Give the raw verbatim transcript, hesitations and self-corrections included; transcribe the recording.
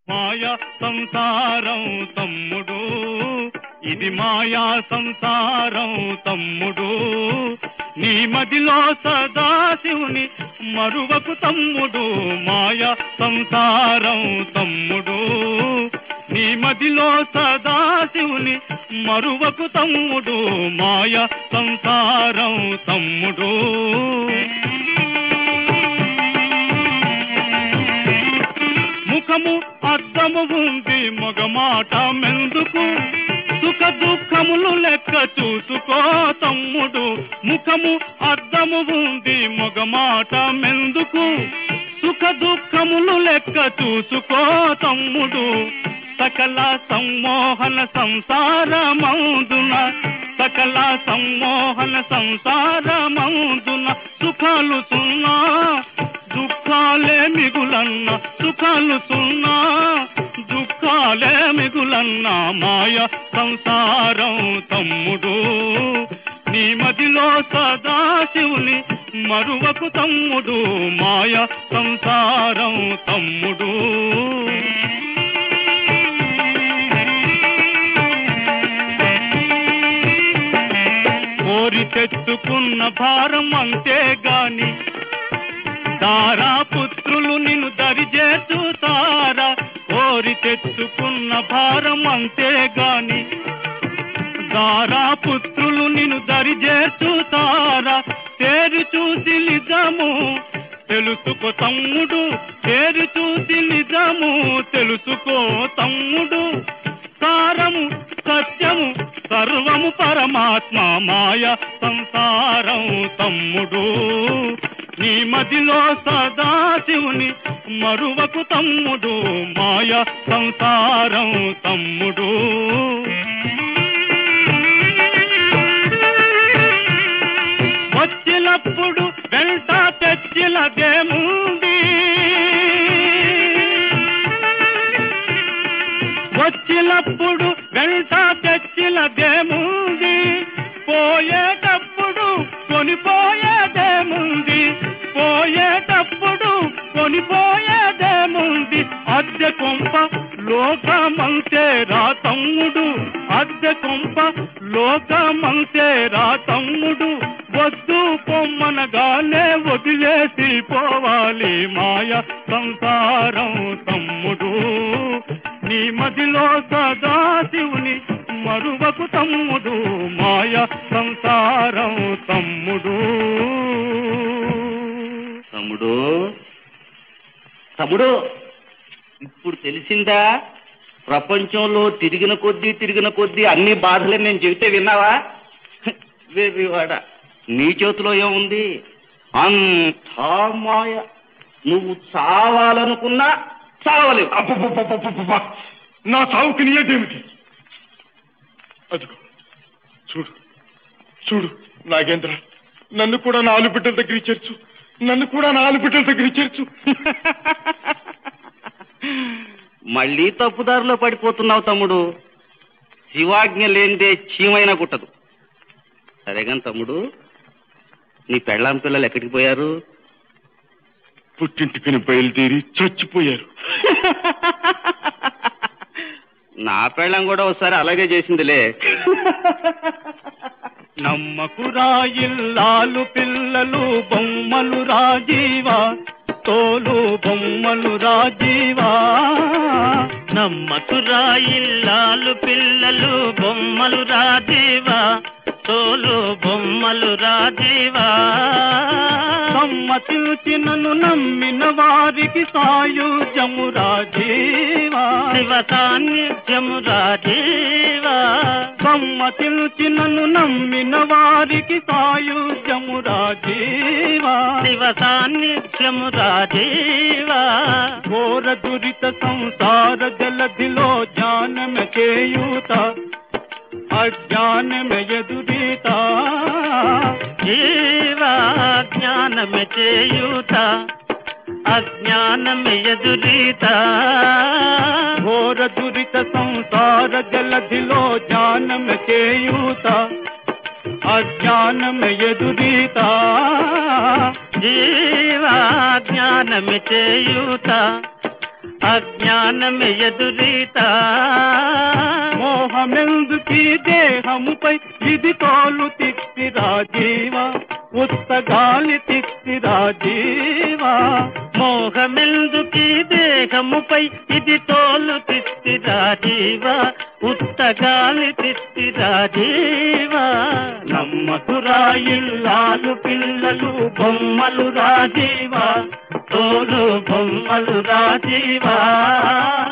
మాయా సంసారం తమ్ముడు, ఇది మాయా సంసారం తమ్ముడు, నీ మదిలో సదాశివుని మరువకు తమ్ముడు. మాయా సంసారం తమ్ముడు, నీ మదిలో సదాశివుని మరువకు తమ్ముడు. మాయా సంసారం తమ్ముడు. ముఖము అద్దము ఉంది మగమాట మెందుకు, సుఖ దుఃఖములు లెక్క చూసుకో తమ్ముడు. ముఖము అద్దము ఉంది మగమాట మెందుకు, సుఖ దుఃఖములు లెక్క చూసుకో తమ్ముడు. సకల సమ్మోహన సంసారమందున, సకల సమ్మోహన సంసారమందున సుఖాలు సున్నా దుఃఖాలే మిగులన్న, సుఖాలు సున్నా దుఃఖాలే మిగులన్న. మాయ సంసారం తమ్ముడు, నీ మదిలో సదాశివుని మరువకు తమ్ముడు. మాయ సంసారం తమ్ముడు. కోరి తెచ్చుకున్న భారం అంతేగాని దారా పుత్రులు నిన్ను దరిచేర్చుతారా. కోరి తెచ్చుకున్న భారం అంతేగాని దారా పుత్రులు నిన్ను దరిచేర్చుతారా. తేరి చూసి నిజము తెలుసుకో తమ్ముడు, తేరి చూసి నిజము తెలుసుకో తమ్ముడు. సారము సత్యము సర్వము పరమాత్మ. మాయ సంసారం తమ్ముడు, నీ మదిలో సదాశివుని మరువకు తమ్ముడు. మాయ సంసారం తమ్ముడు. వచ్చినప్పుడు వెంట తెచ్చినదేముంది, వచ్చినప్పుడు వెంట తెచ్చినదేముంది, పోయేటప్పుడు కొనిపోయేదేముంది, పోయేటప్పుడు కొనిపోయేదేముంది. అద్దె కొంప లోకమంతే రా తమ్ముడు, అద్దె కొంప లోకమంతే రా తమ్ముడు. వద్దు పొమ్మనగానే వదిలేసి పోవాలి. మాయ సంసారం తమ్ముడు, నీ మదిలో సదాశివుని మరువకు తమ్ముడు. మాయ సంసారం తమ్ముడు. తమ్ముడు తమ్ముడు ఇప్పుడు తెలిసిందా? ప్రపంచంలో తిరిగిన కొద్దీ తిరిగిన కొద్దీ అన్ని బాధలే నేను చెబితే విన్నావా? వేరేవాడ, నీ చేతిలో ఏముంది? అంతా మాయ. నువ్వు చావాలనుకున్నా చావలేవు. అబ్బబ్బబ్బబ్బబ్బబ్బ! నా సావుకి నీయేదేమిటి? అదిగో చూడు చూడు నాగేంద్ర, నన్ను కూడా నా ఆలుబిడ్డల దగ్గర చేర్చు, నన్ను కూడా నా ఆలుబిడ్డల దగ్గర చేర్చు. మళ్ళీ తప్పుదారిలో పడిపోతున్నావు తమ్ముడు. శివాజ్ఞ లేనిదే చీమైనా కుట్టదు. సరేగాని తమ్ముడు, నీ పెళ్ళాం పిల్లలు ఎక్కడికి పోయారు? పుట్టింటికి బయలుదేరి చచ్చిపోయారు. నా పెళ్ళం కూడా ఒకసారి అలాగే చేసిందిలే. నమ్మకురా ఇల్లాలు పిల్లలు బొమ్మలు రాజీవా, తోలు బొమ్మలు రాజీవా. నమ్మకురా ఇల్లాలు పిల్లలు బొమ్మలు రాజీవా, తోలు బొమ్మలు రాజీవా. సమ్మతించినను నమ్మిన వారికి సాయుధ్యము రాజీవా, శివ సాన్నిధ్యము రాజీవా. సమ్మతించినను నమ్మిన వారికి సాయుధ్యము రాజీవా, శివ సాన్నిధ్యము రాజీవా. ఘోర దురిత సంసార జలధిలో జ్ఞానమ చేయూత, అజ్ఞానమే ఎదురీత. జీవా జ్ఞానమే చేయూత, అజ్ఞానమే ఎదురీత. ఘోర దురిత సంసార జలధిలో జ్ఞానమే చేయూత, అజ్ఞానమే ఎదురీత. జీవా జ్ఞానమే చేయూత, అజ్ఞానమే ఎదురీత మోహమెందుకీ దేహముపై ఇది తోలు తిక్తి రాజీవా ఉత్తగాలి తిక్తి రాజీవా మోహమెందుకీ దేహముపై ఇది తోలు తిక్తి రాజీవా ఉత్తగాలి తిక్తి రాజీవా నమ్మకురా ఇల్లాలు పిల్లలు బొమ్మలు రాజీవా తోలు బొమ్మలు రాజీవా